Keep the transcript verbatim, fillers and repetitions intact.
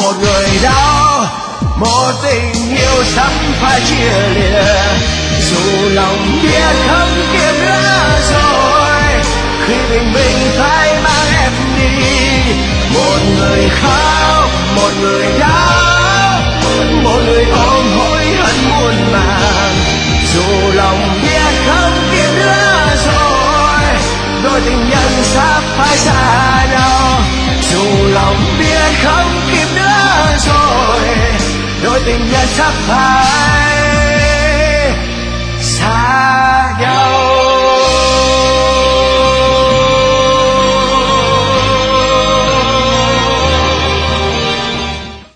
một người đau, một tình yêu sắp phải chia lìa. Dù lòng biết không kịp nữa rồi, khi tình mình phải mang em đi. Một người khóc, một người đau, một người ôm hối hận muôn màng. Dù lòng biết không kịp nữa rồi, đôi tình nhân sắp phải xa nhau. Dù lòng biết không kịp nữa rồi, đôi tình nhân sắp phải